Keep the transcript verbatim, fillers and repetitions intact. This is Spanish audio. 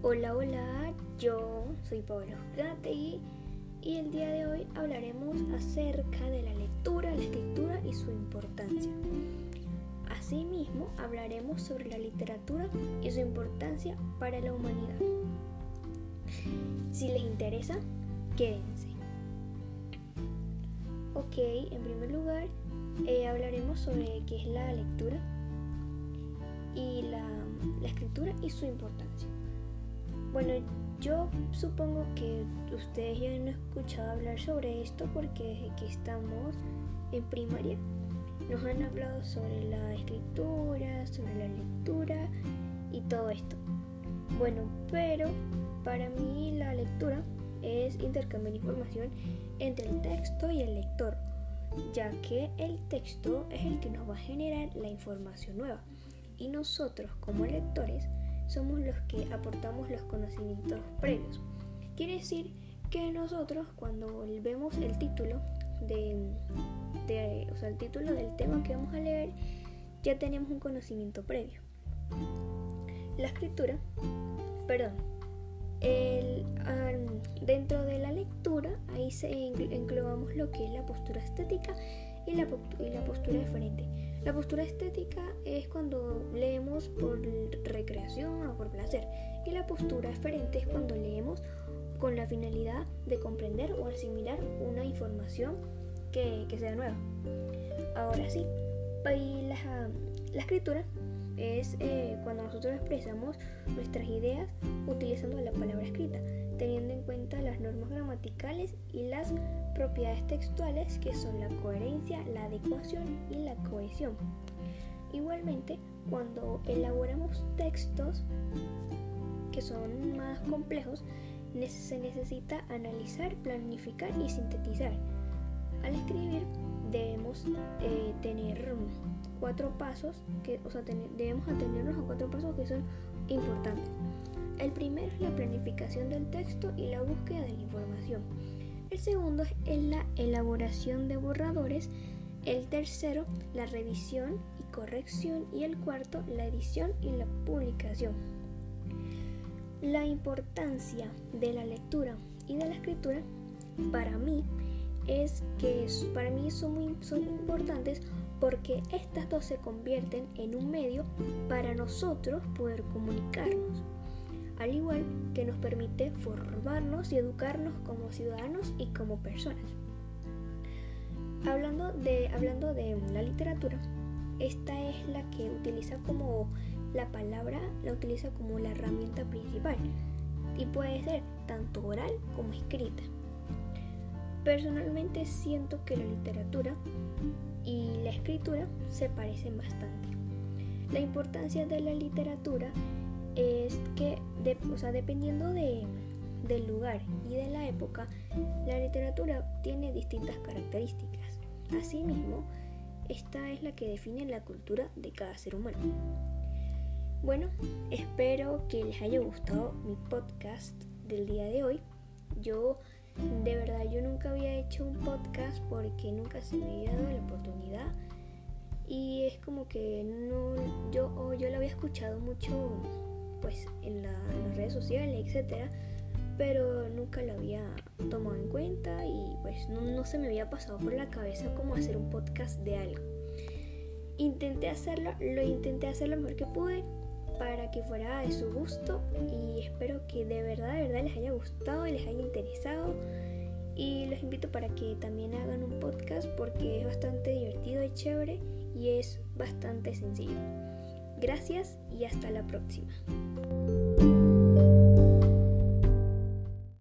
Hola, hola, yo soy Pablo Gategui y el día de hoy hablaremos acerca de la lectura, la escritura y su importancia. Asimismo, hablaremos sobre la literatura y su importancia para la humanidad. Si les interesa, quédense. Ok, en primer lugar, eh, hablaremos sobre qué es la lectura y la, la escritura y su importancia. Bueno, yo supongo que ustedes ya han escuchado hablar sobre esto porque desde que estamos en primaria nos han hablado sobre la escritura, sobre la lectura y todo esto. Bueno, pero para mí la lectura es intercambiar información entre el texto y el lector, ya que el texto es el que nos va a generar la información nueva y nosotros como lectores somos los que aportamos los conocimientos previos. Quiere decir que nosotros cuando vemos el título de, de, o sea, el título del tema que vamos a leer, ya tenemos un conocimiento previo. La escritura, perdón, el, um, dentro de la lectura ahí se englobamos lo que es la postura estética y la, y la postura diferente. La postura estética es cuando leemos por recreación o por placer, y la postura diferente es cuando leemos con la finalidad de comprender o asimilar una información que, que sea nueva. Ahora sí, y la, la escritura es eh, cuando nosotros expresamos nuestras ideas utilizando la palabra escrita, teniendo en cuenta las normas gramaticales y las propiedades textuales que son la coherencia, la adecuación y la cohesión. Igualmente, cuando elaboramos textos que son más complejos, se necesita analizar, planificar y sintetizar. Al escribir debemos eh, tener cuatro pasos, que, o sea, ten, debemos atendernos a cuatro pasos que son importantes. El primero es la planificación del texto y la búsqueda de la información. El segundo es la elaboración de borradores. El tercero, la revisión y corrección. Y el cuarto, la edición y la publicación. La importancia de la lectura y de la escritura para mí es que para mí son muy son importantes porque estas dos se convierten en un medio para nosotros poder comunicarnos, al igual que nos permite formarnos y educarnos como ciudadanos y como personas. Hablando de, hablando de la literatura, esta es la que utiliza como la palabra, la utiliza como la herramienta principal y puede ser tanto oral como escrita. Personalmente siento que la literatura y la escritura se parecen bastante. La importancia de la literatura es que, de, o sea, dependiendo de, del lugar y de la época, la literatura tiene distintas características. Asimismo, esta es la que define la cultura de cada ser humano. Bueno, espero que les haya gustado mi podcast del día de hoy. Yo, de verdad, yo nunca había hecho un podcast porque nunca se me había dado la oportunidad. Y es como que no, yo, oh, yo lo había escuchado mucho pues en, la, en las redes sociales, etcétera, pero nunca lo había tomado en cuenta y pues no, no se me había pasado por la cabeza como hacer un podcast de algo. Intenté hacerlo, lo intenté hacer lo mejor que pude para que fuera de su gusto y espero que de verdad, de verdad les haya gustado y les haya interesado, y los invito para que también hagan un podcast porque es bastante divertido y chévere y es bastante sencillo. Gracias y hasta la próxima.